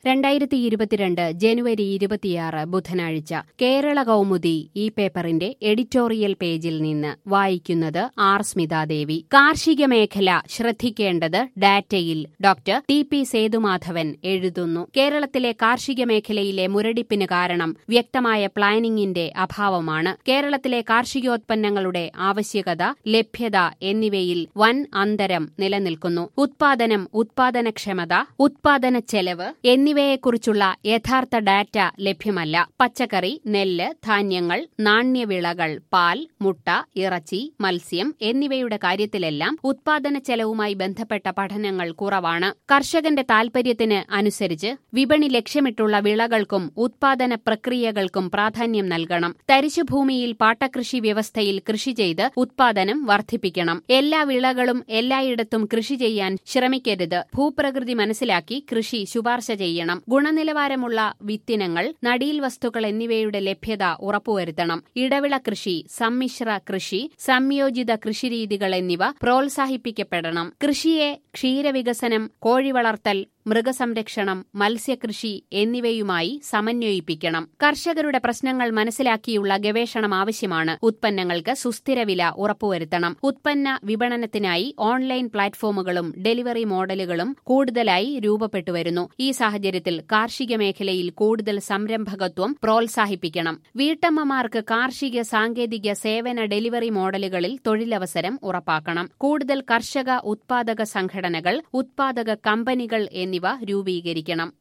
2022 ജനുവരി 26 ബുധനാഴ്ച കേരള കൗമുദി ഈ പേപ്പറിന്റെ എഡിറ്റോറിയൽ പേജിൽ നിന്ന് വായിക്കുന്നത് ആർ സ്മിതാദേവി. കാർഷിക മേഖല ശ്രദ്ധിക്കേണ്ടത് ഡാറ്റയിൽ ഡോക്ടർ ടി.പി. സേതുമാധവൻ എഴുതുന്നു. കേരളത്തിലെ കാർഷിക മേഖലയിലെ മുരടിപ്പിന് കാരണം വ്യക്തമായ പ്ലാനിംഗിന്റെ അഭാവമാണ്. കേരളത്തിലെ കാർഷികോത്പന്നങ്ങളുടെ ആവശ്യകത, ലഭ്യത എന്നിവയിൽ വൻ അന്തരം നിലനിൽക്കുന്നു. ഉത്പാദനം, ഉത്പാദനക്ഷമത, ഉത്പാദനച്ചെലവ് എന്നിവയെക്കുറിച്ചുള്ള യഥാർത്ഥ ഡാറ്റ ലഭ്യമല്ല. പച്ചക്കറി, നെല്ല്, ധാന്യങ്ങൾ, നാണ്യവിളകൾ, പാൽ, മുട്ട, ഇറച്ചി, മത്സ്യം എന്നിവയുടെ കാര്യത്തിലെല്ലാം ഉത്പാദന ചെലവുമായി ബന്ധപ്പെട്ട പഠനങ്ങൾ കുറവാണ്. കർഷകന്റെ താൽപര്യത്തിന് അനുസരിച്ച് വിപണി ലക്ഷ്യമിട്ടുള്ള വിളകൾക്കും ഉത്പാദന പ്രക്രിയകൾക്കും പ്രാധാന്യം നൽകണം. തരിശുഭൂമിയിൽ പാട്ടകൃഷി വ്യവസ്ഥയിൽ കൃഷി ചെയ്ത് ഉത്പാദനം വർദ്ധിപ്പിക്കണം. എല്ലാ വിളകളും എല്ലായിടത്തും കൃഷി ചെയ്യാൻ ശ്രമിക്കരുത്. ഭൂപ്രകൃതി മനസ്സിലാക്കി കൃഷി ശുപാർശ ചെയ്യണം. ഗുണനിലവാരമുള്ള വിത്തിനങ്ങൾ, നടീൽ വസ്തുക്കൾ എന്നിവയുടെ ലഭ്യത ഉറപ്പുവരുത്തണം. ഇടവിള കൃഷി, സമ്മിശ്ര കൃഷി, സംയോജിത കൃഷിരീതികൾ എന്നിവ പ്രോത്സാഹിപ്പിക്കപ്പെടണം. കൃഷിയെ ക്ഷീരവികസനം, കോഴിവളർത്തൽ, മൃഗസംരക്ഷണം, മത്സ്യകൃഷി എന്നിവയുമായി സമന്വയിപ്പിക്കണം. കർഷകരുടെ പ്രശ്നങ്ങൾ മനസ്സിലാക്കിയുള്ള ഗവേഷണം ആവശ്യമാണ്. ഉത്പന്നങ്ങൾക്ക് സുസ്ഥിര വില ഉറപ്പുവരുത്തണം. ഉത്പന്ന വിപണനത്തിനായി ഓൺലൈൻ പ്ലാറ്റ്ഫോമുകളും ഡെലിവറി മോഡലുകളും കൂടുതലായി രൂപപ്പെട്ടുവരുന്നു. ഈ സാഹചര്യത്തിൽ കാർഷിക മേഖലയിൽ കൂടുതൽ സംരംഭകത്വം പ്രോത്സാഹിപ്പിക്കണം. വീട്ടമ്മമാർക്ക് കാർഷിക സാങ്കേതിക സേവന ഡെലിവറി മോഡലുകളിൽ തൊഴിലവസരം ഉറപ്പാക്കണം. കൂടുതൽ കർഷക ഉത്പാദക സംഘടനകൾ, ഉത്പാദക കമ്പനികൾ എന്നിവ രൂപീകരിക്കണം.